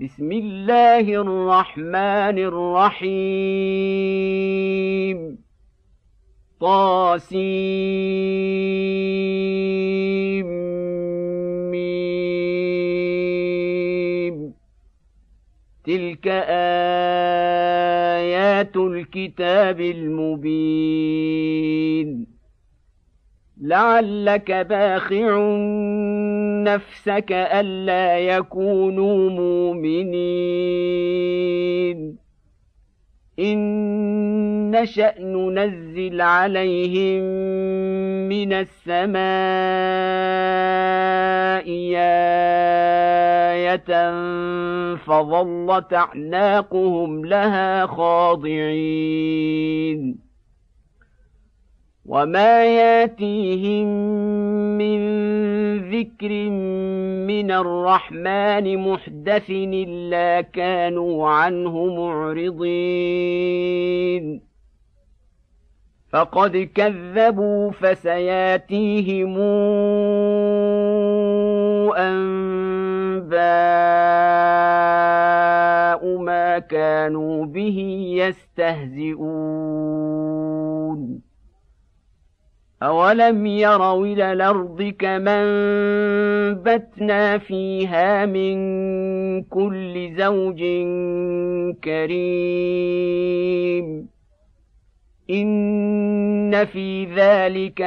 بسم الله الرحمن الرحيم طاسيم تلك آيات الكتاب المبين لعلك باخع نفسك ألا يكونوا مؤمنين إن نشأ ننزل عليهم من السماء آية فظلت أعناقهم لها خاضعين وما ياتيهم من ذكر من الرحمن محدث إلا كانوا عنه معرضين فقد كذبوا فسياتيهم أنباء ما كانوا به يستهزئون أولم يروا إلى الأرض كما أنبتنا فيها من كل زوج كريم إن في ذلك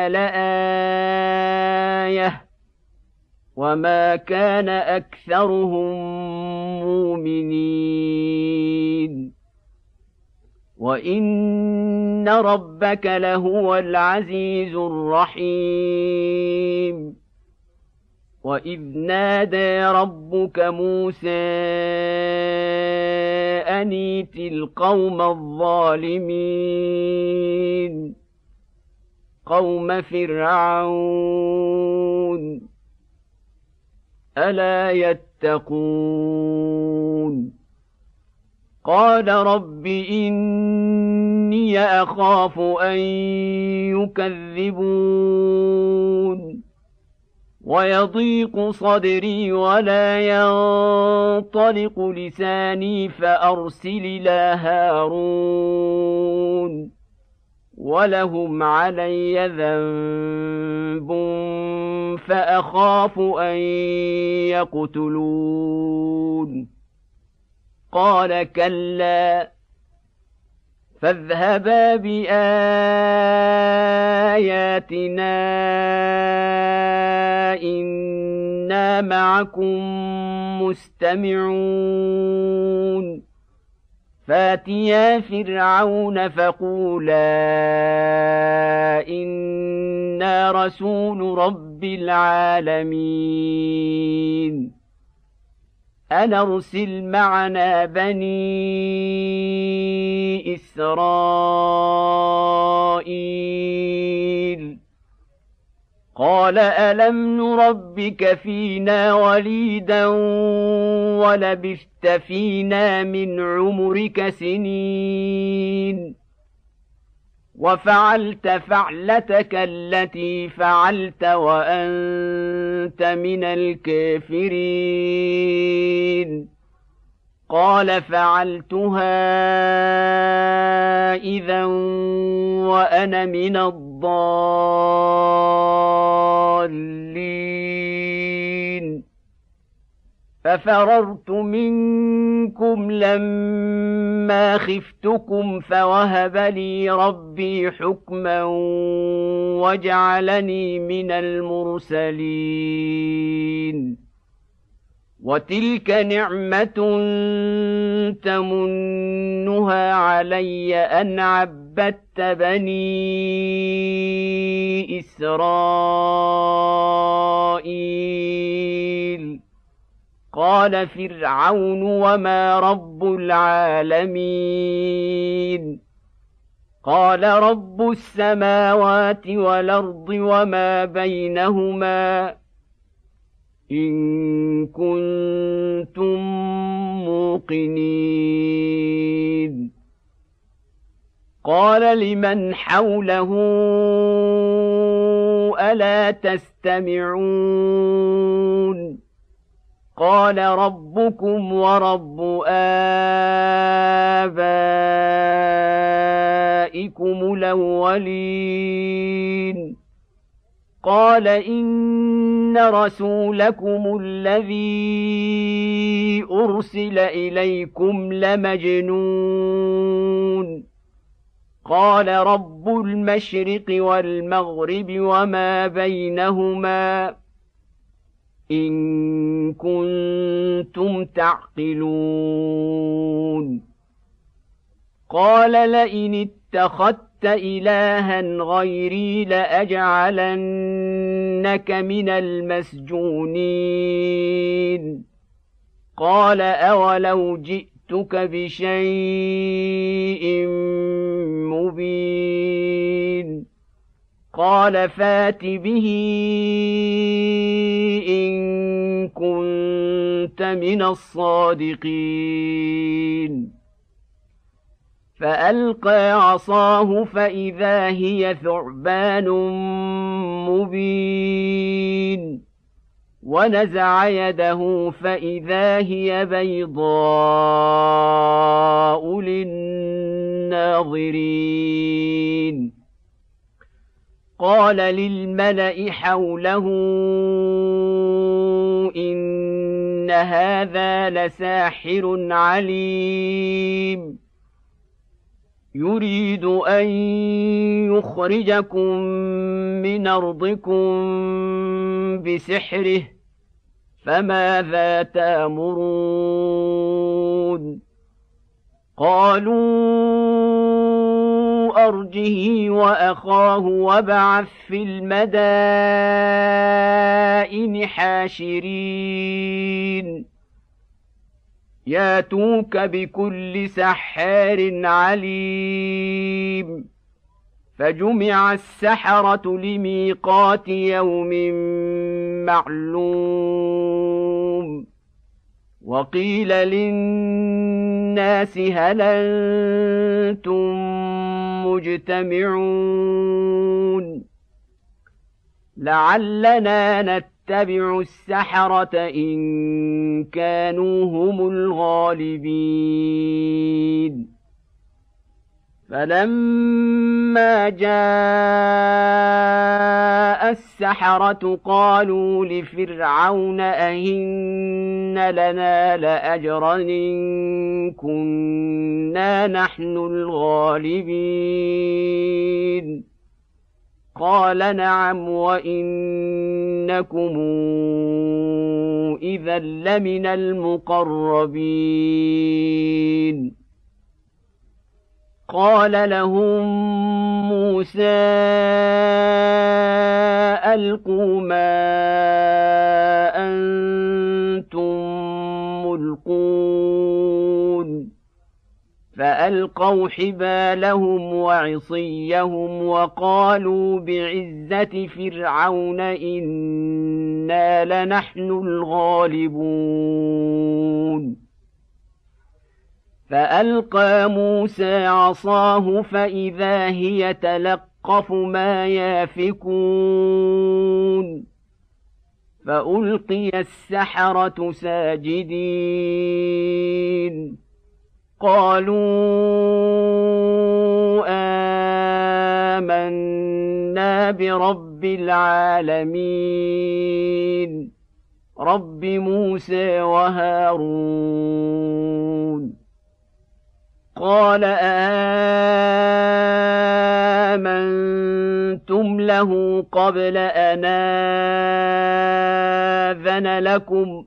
لآية وما كان أكثرهم مؤمنين وإن ربك لهو العزيز الرحيم وإذ نادى ربك موسى أن ائت القوم الظالمين قوم فرعون ألا يتقون قال رب إني أخاف أن يكذبون ويضيق صدري ولا ينطلق لساني فأرسل إلى هارون ولهم علي ذنب فأخاف أن يقتلون قال كلا فاذهبا بآياتنا إنا معكم مستمعون فاتيا فرعون فقولا إنا رسول رب العالمين أن أرسل معنا بني إسرائيل قال ألم نربك فينا وليدا ولبثت فينا من عمرك سنين وفعلت فعلتك التي فعلت وأنت من الكافرين قال فعلتها إذا وأنا من الضالين ففررت منكم لما خفتكم فوهب لي ربي حكما وجعلني من المرسلين وتلك نعمة تمنها علي أن عبدت بني إسرائيل قال فرعون وما رب العالمين قال رب السماوات والأرض وما بينهما إن كنتم موقنين قال لمن حوله ألا تستمعون قال ربكم ورب آبائكم الأولين قال إن رسولكم الذي أرسل إليكم لمجنون قال رب المشرق والمغرب وما بينهما إن كنتم تعقلون قال لئن اتخذت إلها غيري لأجعلنك من المسجونين قال أولو جئتك بشيء مبين قال فات به إن كنت من الصادقين فألقى عصاه فإذا هي ثعبان مبين ونزع يده فإذا هي بيضاء للناظرين قال للملأ حوله إن هذا لساحر عليم يريد أن يخرجكم من أرضكم بسحره فماذا تأمرون قالوا أرجه وأخاه وابعث في المدائن حاشرين ياتوك بكل سحار عليم فجمع السحرة لميقات يوم معلوم وقيل للناس هل أنتم مجتمعون لعلنا نتبع السحرة إن كانوا هم الغالبين فلما جاء السحرة قالوا لفرعون أئن لنا لأجرا إن كنا نحن الغالبين قال نعم وإنكم إذا لمن المقربين قال لهم موسى ألقوا ما أنتم ملقون فألقوا حبالهم وعصيهم وقالوا بعزة فرعون إنا لنحن الغالبون فألقى موسى عصاه فإذا هي تلقف ما يافكون فألقي السحرة ساجدين قالوا آمنا برب العالمين رب موسى وهارون قال آمنتم له قبل أن آذن لكم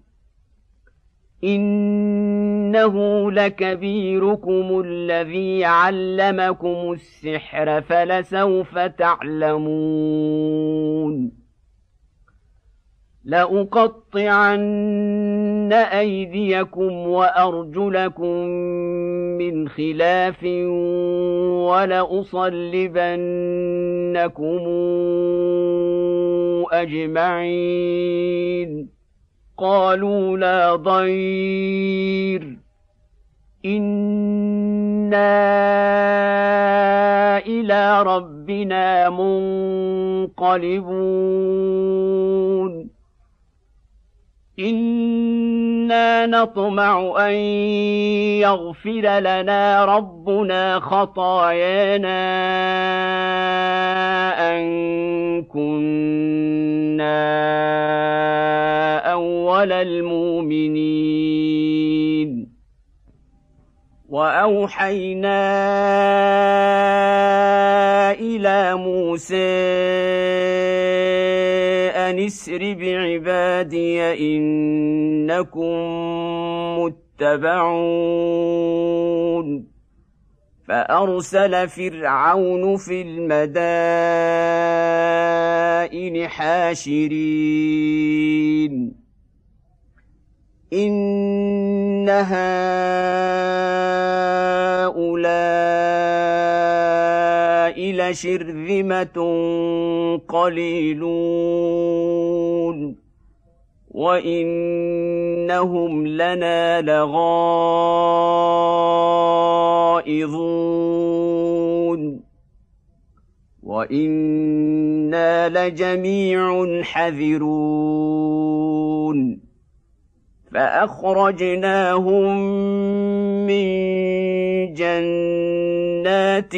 إنه لكبيركم الذي علمكم السحر فلسوف تعلمون لأقطعن أيديكم وأرجلكم من خلاف ولأصلبنكم أجمعين قالوا لا ضير إنا إلى ربنا منقلبون إنا نطمع أن يغفر لنا ربنا خطايانا أن كنا أول المؤمنين وأوحينا إلى موسى أن اسر بعبادي إنكم متبعون فأرسل فرعون في المدائن حاشرين إن هؤلاء لشرذمة قليلون وإنهم لنا لغائظون وإنا لجميع حذرون فأخرجناهم من جنات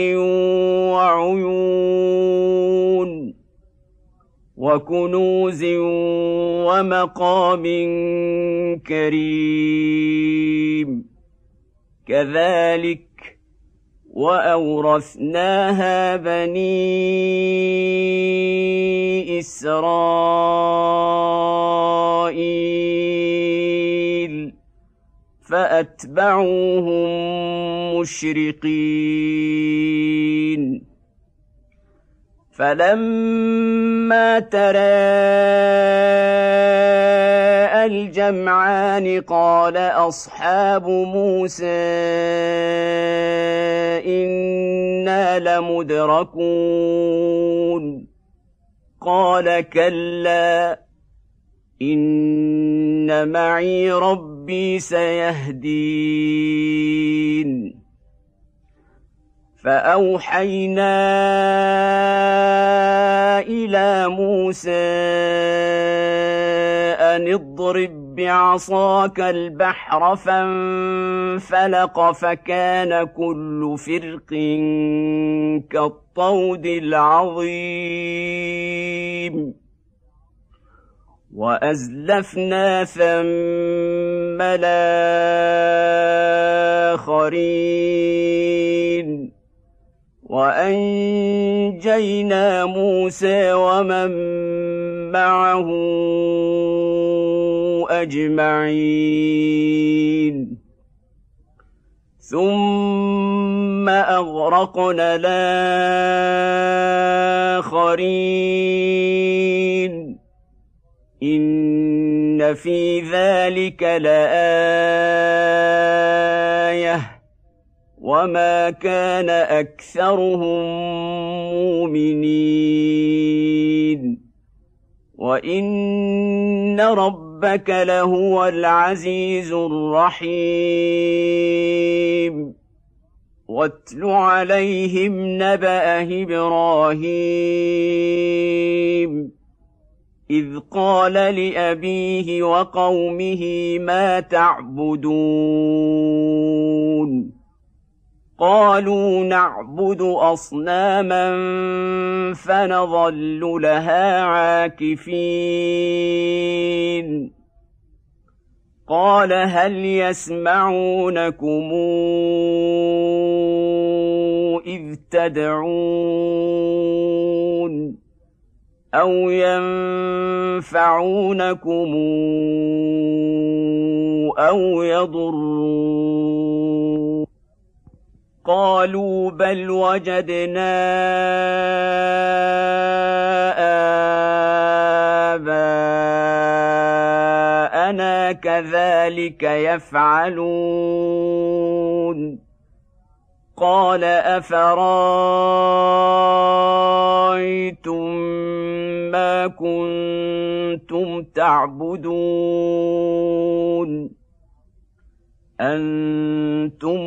وعيون وكنوز ومقام كريم كذلك وأورثناها بني إسرائيل فأتبعوهم مشرقين فلما تراءى الجمعان قال أصحاب موسى إنا لمدركون قال كلا إن معي ربي سيهدين فأوحينا إلى موسى أن اضرب بعصاك البحر فانفلق فكان كل فرق كالطود العظيم وأزلفنا ثم الآخرين وأنجينا موسى ومن معه أجمعين ثم أغرقنا الآخرين إن في ذلك لآية وما كان أكثرهم مؤمنين وإن ربك لهو العزيز الرحيم واتل عليهم نبأ إبراهيم إذ قال لأبيه وقومه ما تعبدون قالوا نعبد أصناما فنظل لها عاكفين قال هل يسمعونكم إذ تدعون أو ينفعونكم أو يضرون قالوا بل وجدنا آباءنا كذلك يفعلون قال أفرأيتم ما كنتم تعبدون أنتم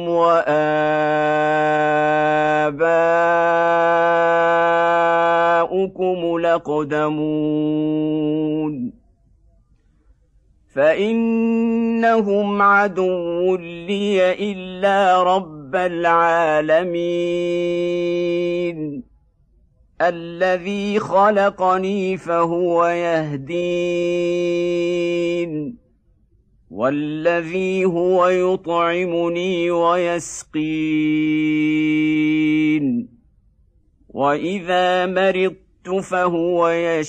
وآباؤكم الأقدمون فإن إنهم عدو لي إلا رب العالمين الذي خلقني فهو يهدين والذي هو يطعمني ويسقين وإذا مرضت فهو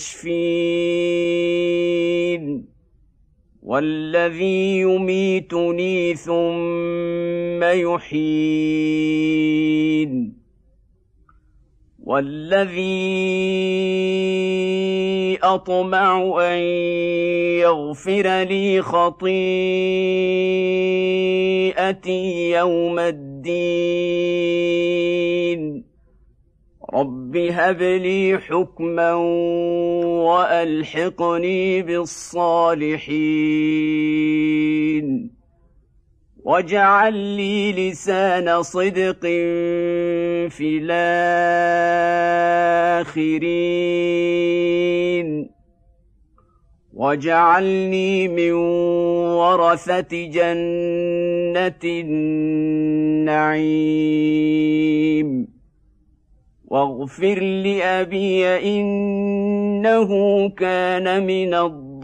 يشفين والذي يميتني ثم يحيين والذي أطمع أن يغفر لي خطيئتي يوم الدين رب هب لي حكما وألحقني بالصالحين واجعل لي لسان صدق في الآخرين واجعلني من ورثة جنة النعيم واغفر لأبي إنه كان من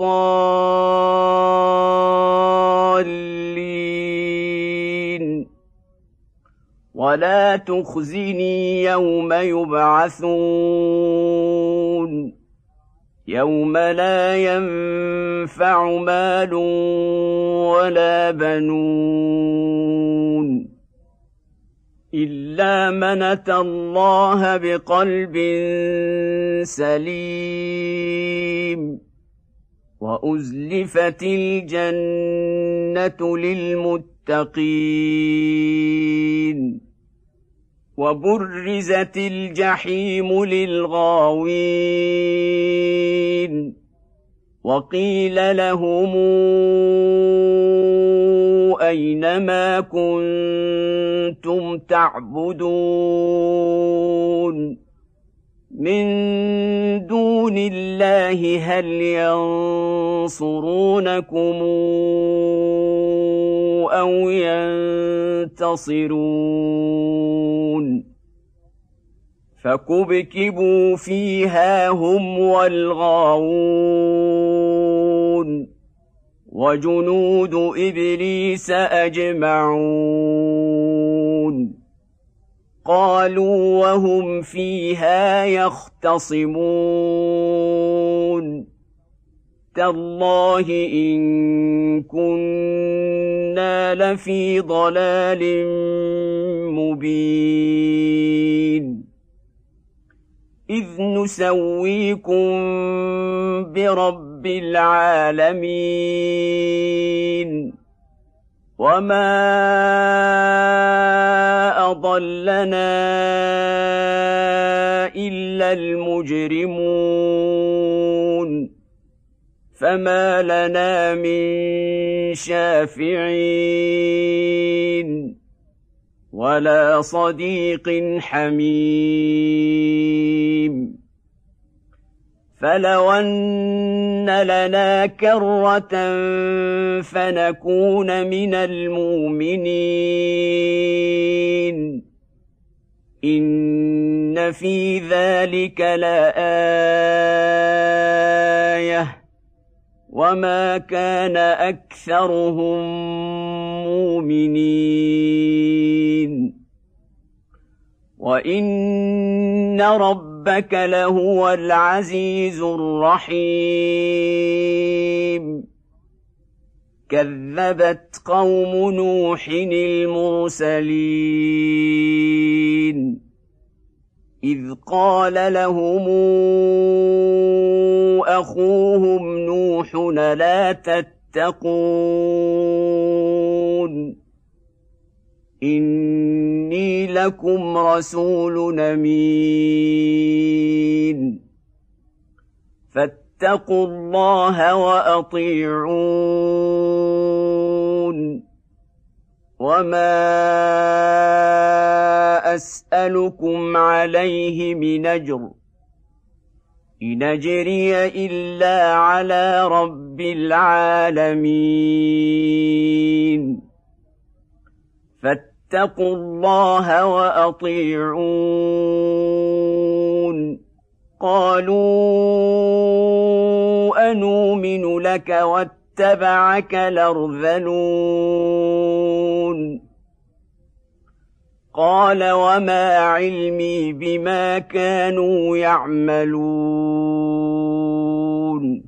الضالين ولا تخزني يوم يبعثون يوم لا ينفع مال ولا بنون إلا من أتى الله بقلب سليم وأزلفت الجنة للمتقين وبرزت الجحيم للغاوين وقيل لهم أين ما كنتم تعبدون من دون الله هل ينصرونكم أو ينتصرون فكبكبوا فيها هم والغاوون وجنود إبليس أجمعون قالوا وهم فيها يختصمون تالله إن كنا لفي ضلال مبين إذ نسويكم برب العالمين وما أضلنا إلا المجرمون فما لنا من شافعين ولا صديق حميم فلو أن لنا كرة فنكون من المؤمنين إن في ذلك لآية وما كان أكثرهم مؤمنين وإن ربك لهو العزيز الرحيم كذبت قوم نوح المرسلين إذ قال لهم أخوهم نوح لا تتقون إني لكم رسول أمين فاتقوا الله وأطيعون وما أسألكم عليه من أجر إن أجري إلا على رب العالمين فاتقوا الله وأطيعون قالوا أنؤمن لك واتبعك الأرذلون قال وما علمي بما كانوا يعملون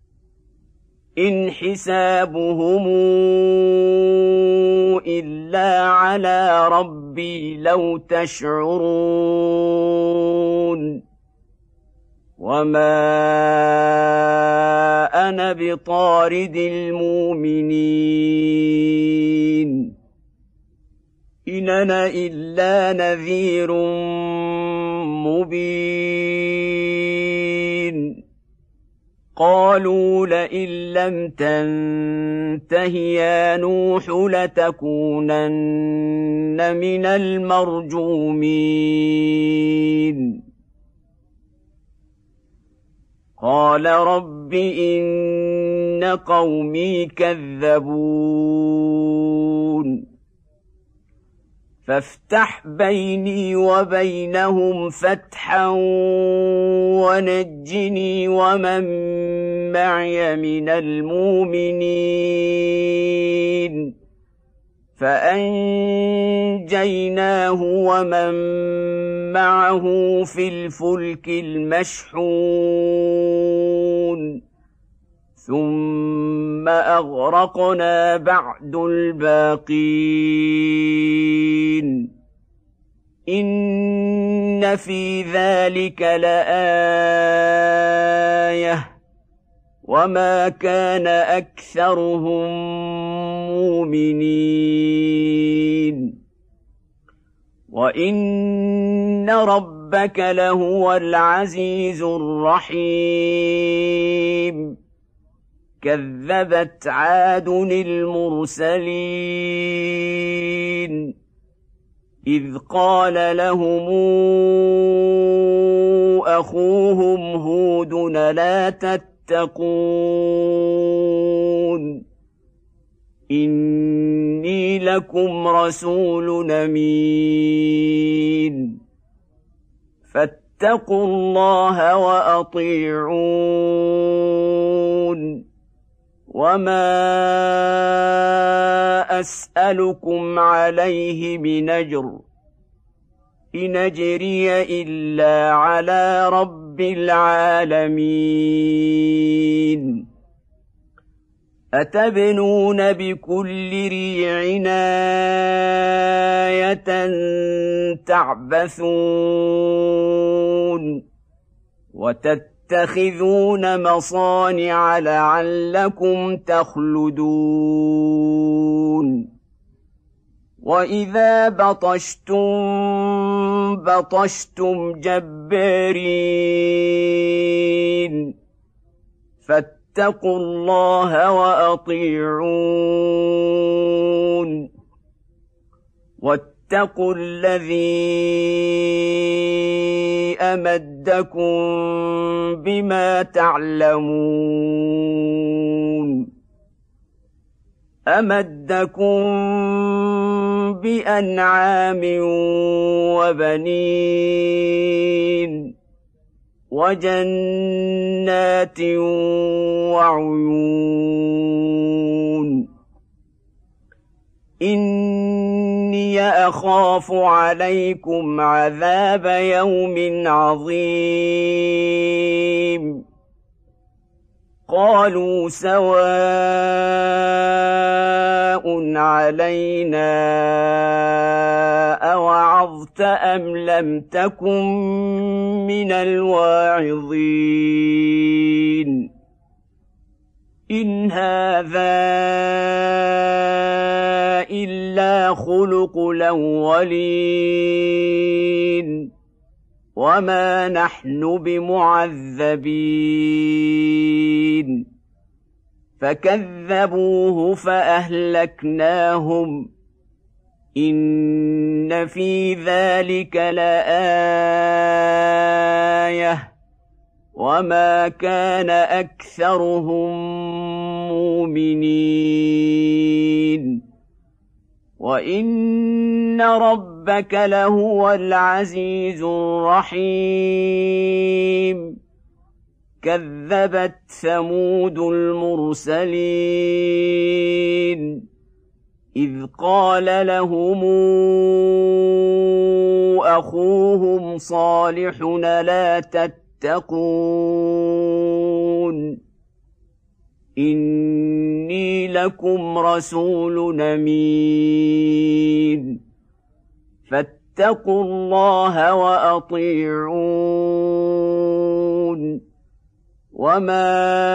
إن حسابهم إلا على ربي لو تشعرون وما أنا بطارد المؤمنين إن أنا إلا نذير مبين قالوا لئن لم تنته يا نوح لتكونن من المرجومين قال رب إن قومي كذبون فافتح بيني وبينهم فتحا ونجني ومن معي من المؤمنين فأنجيناه ومن معه في الفلك المشحون ثم أغرقنا بعد الباقين إن في ذلك لآية وما كان أكثرهم مؤمنين وإن ربك لهو العزيز الرحيم كذبت عاد المرسلين إذ قال لهم أخوهم هود لا تتقون إني لكم رسول أمين فاتقوا الله وأطيعون وما أسألكم عليه من أجر إن أجري إلا على رب العالمين أتبنون بكل ريع آية تعبثون وتتخذون مصانع لعلكم تخلدون وإذا بطشتم بطشتم جبارين فاتقوا الله وأطيعون واتقوا الذي أمدكم بما تعلمون أمدكم بأنعام وبنين وجنات وعيون إني أخاف عليكم عذاب يوم عظيم قالوا سواء علينا أوعظت أم لم تكن من الواعظين إن هذا إلا خلق الأولين وما نحن بمعذبين فكذبوه فأهلكناهم إن في ذلك لآية وما كان أكثرهم مؤمنين وإن ربك لهو العزيز الرحيم كذبت ثمود المرسلين إذ قال لهم أخوهم صالح لا تتقون إني لكم رسول أمين فاتقوا الله وأطيعون وما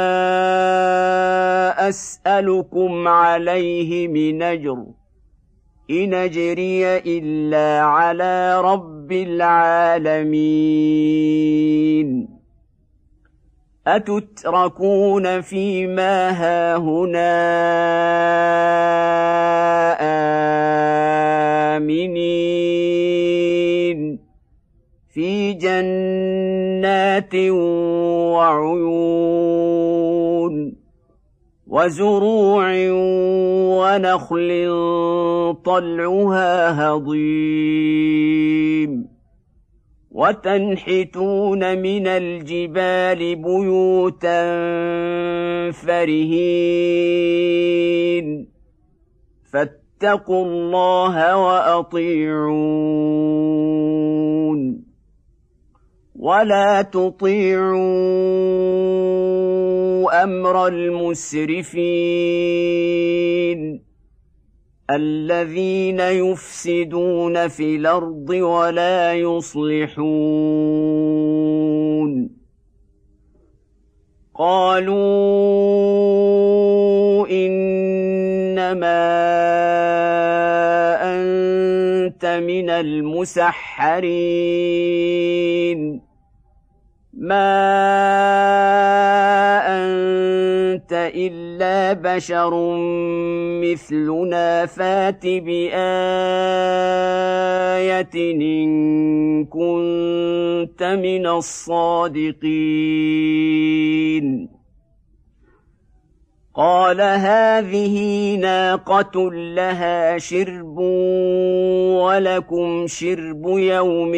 أسألكم عليه من أجر إن أجري إلا على رب العالمين أتتركون فيما هاهنا آمنين في جنات وعيون وزروع ونخل طلعها هضيم وتنحتون من الجبال بيوتا فرهين فاتقوا الله وأطيعون ولا تطيعوا أمر المسرفين الذين يفسدون في الأرض ولا يصلحون قالوا إنما أنت من المسحرين ما أنت إلا بشر مثلنا فات بآية إن كنت من الصادقين قال هذه ناقة لها شرب ولكم شرب يوم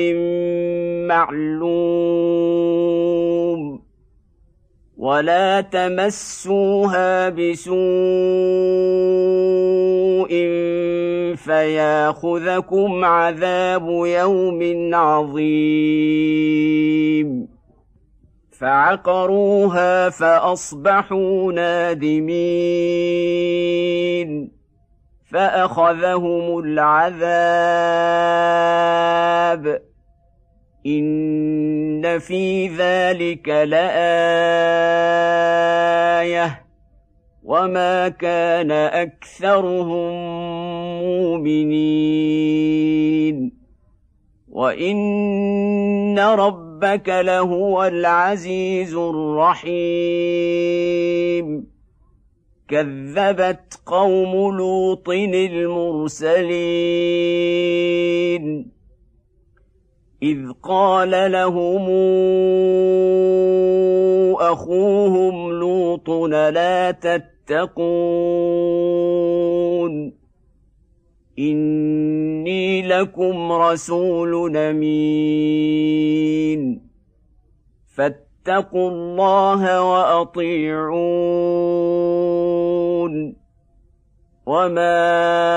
معلوم ولا تمسوها بسوء فياخذكم عذاب يوم عظيم فعقروها فأصبحوا نادمين فأخذهم العذاب إن في ذلك لآية وما كان أكثرهم مؤمنين وإن ربك لهو العزيز الرحيم كذبت قوم لوط المرسلين إذ قال لهم أخوهم لوط لا تتقون إني لكم رسول أمين فاتقوا الله وأطيعون وما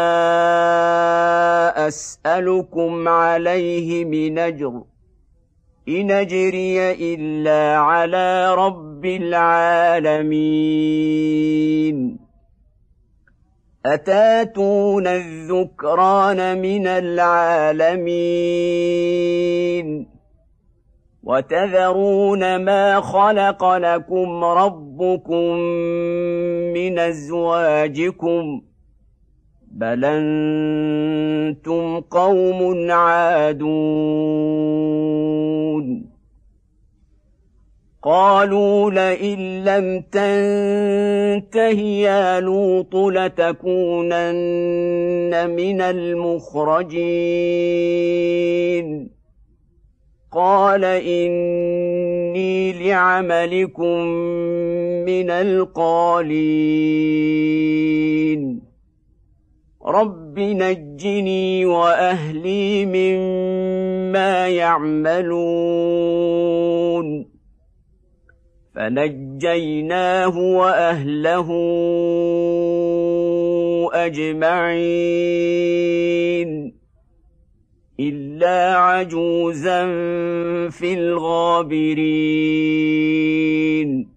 أسألكم عليه من أجر إن أجري إلا على رب العالمين أتاتون الذكران من العالمين وتذرون ما خلق لكم ربكم من أزواجكم بل أنتم قوم عادون قالوا لئن لم تنته يا لوط لتكونن من المخرجين قال إني إني لعملكم من القالين رب نجني وأهلي مما يعملون فنجيناه وأهله أجمعين إلا عجوزا في الغابرين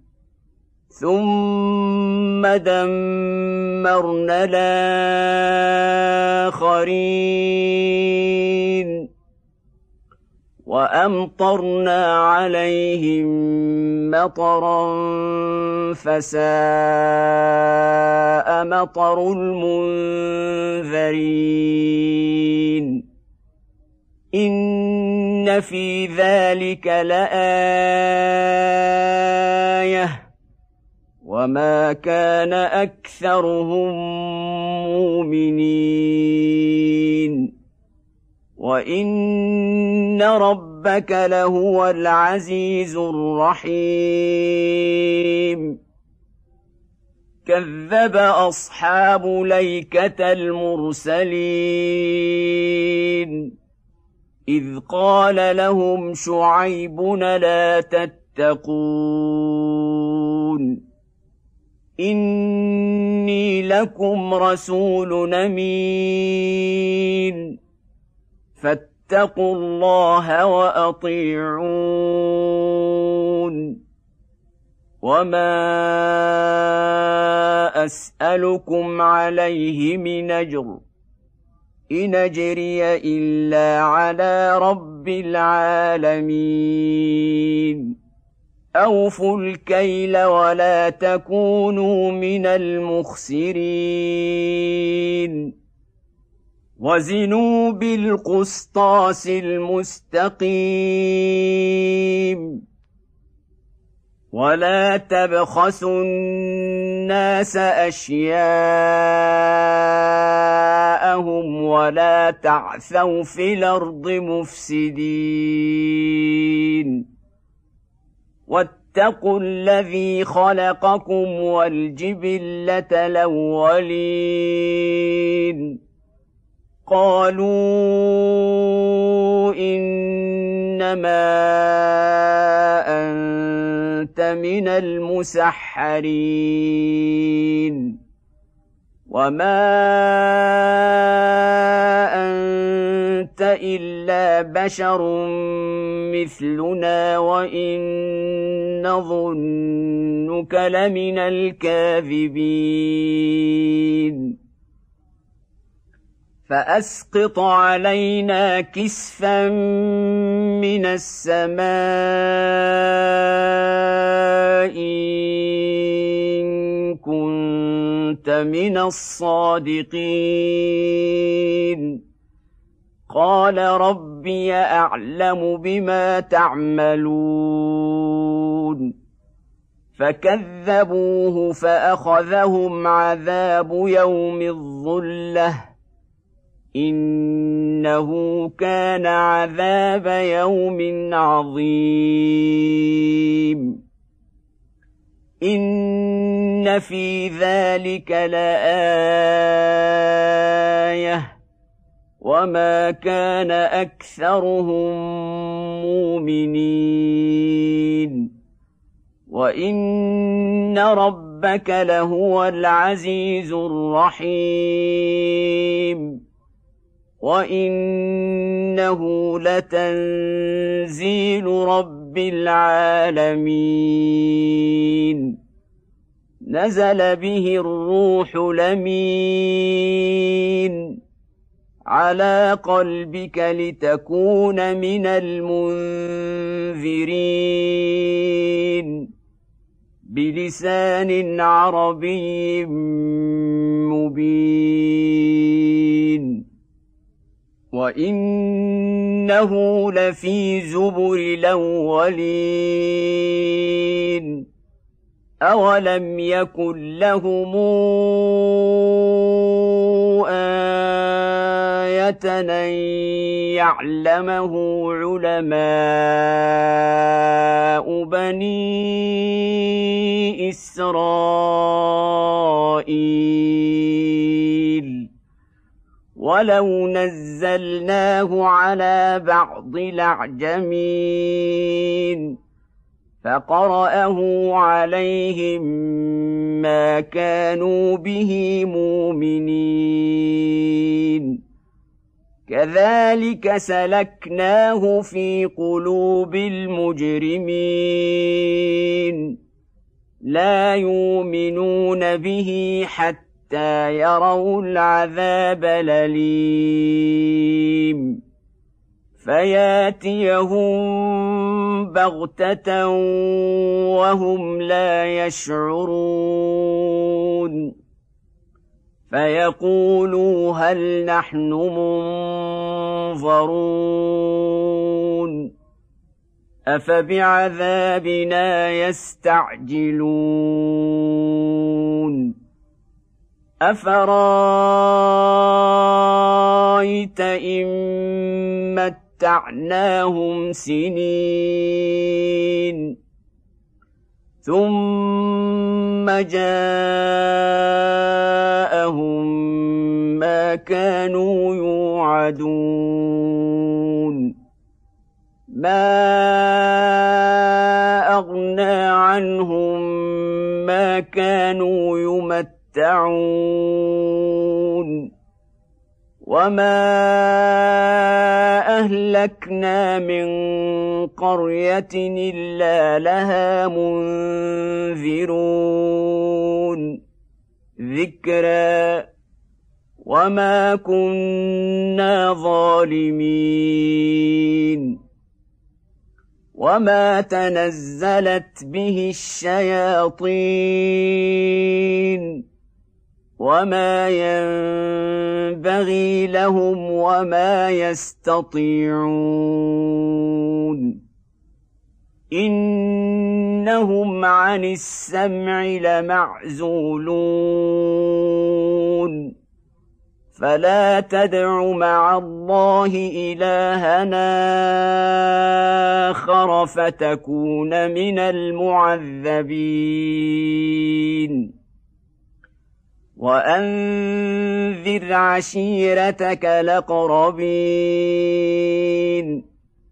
ثم دمرنا الآخرين وأمطرنا عليهم مطرا فساء مطر المنذرين إن في ذلك لآية وما كان أكثرهم مؤمنين وإن ربك لهو العزيز الرحيم كذب أصحاب الأيكة المرسلين إذ قال لهم شعيب لا تتقون إني لكم رسول أمين فاتقوا الله وأطيعون وما أسألكم عليه من أجر إن أجري إلا على رب العالمين أوفوا الكيل ولا تكونوا من المخسرين وزنوا بالقسطاس المستقيم ولا تبخسوا الناس أشياءهم ولا تعثوا في الأرض مفسدين واتقوا الذي خلقكم والجبلة الأولين قالوا إنما أنت من المسحرين وما أنت إلا بشر مثلنا وإن نظنك لمن الكاذبين فأسقط علينا كسفا من السماء إن كنت من الصادقين قال ربي أعلم بما تعملون فكذبوه فأخذهم عذاب يوم الظلة إنه كان عذاب يوم عظيم إن في ذلك لآية وما كان أكثرهم مؤمنين وإن ربك لهو العزيز الرحيم وإنه لتنزيل رب العالمين نزل به الروح الأمين على قلبك لتكون من المنذرين بلسان عربي مبين وإنه لفي زبر الأولين أولم يكن لهم آية أن يعلمه علماء بني إسرائيل ولو نزلناه على بعض الأعجمين فقرأه عليهم ما كانوا به مؤمنين كذلك سلكناه في قلوب المجرمين لا يؤمنون به حتى يروا العذاب الأليم فياتيهم بغتة وهم لا يشعرون فيقولوا هل نحن منظرون أفبعذابنا يستعجلون أفرأيت إن متعناهم سنين ثم جاءهم ما كانوا يوعدون ما أغنى عنهم ما كانوا يمتعون وما أهلكنا من قرية إلا لها منذرون ذكرى وما كنا ظالمين وما تنزلت به الشياطين وما ينبغي لهم وما يستطيعون إنهم عن السمع لمعزولون فلا تدع مع الله إلهنا آخر فتكون من المعذبين وأنذر عشيرتك الأقربين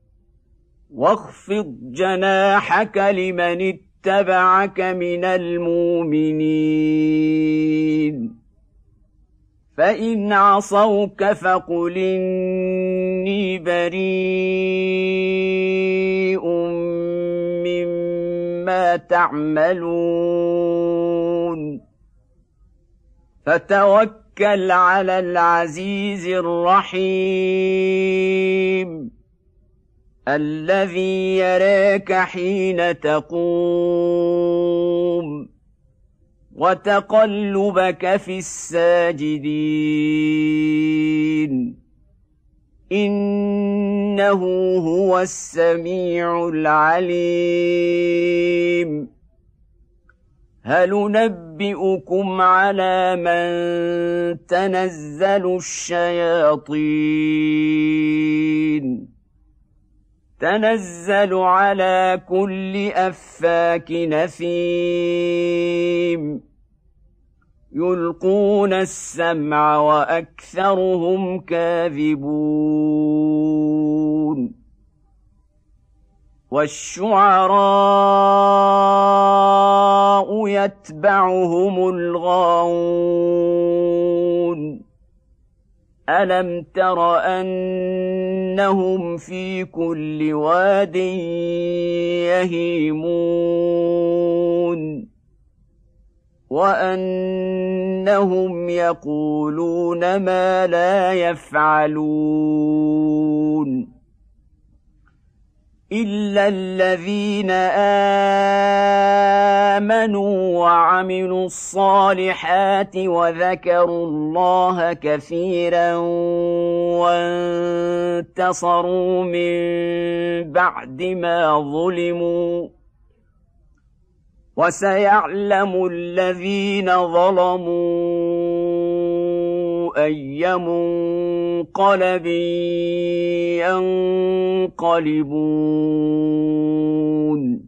واخفض جناحك لمن اتبعك من المؤمنين فإن عصوك فقل إني بريء مما تعملون فتوكل على العزيز الرحيم الذي يراك حين تقوم وتقلبك في الساجدين إنه هو السميع العليم هل ننبئكم على من تنزل الشياطين تنزل على كل أفاك نثيم يلقون السمع وأكثرهم كاذبون والشعراء يتبعهم الغاوون ألم تر أنهم في كل واد يهيمون وأنهم يقولون ما لا يفعلون إلا الذين آمنوا وعملوا الصالحات وذكروا الله كثيرا وانتصروا من بعد ما ظلموا وسيعلم الذين ظلموا أي منقلب ينقلبون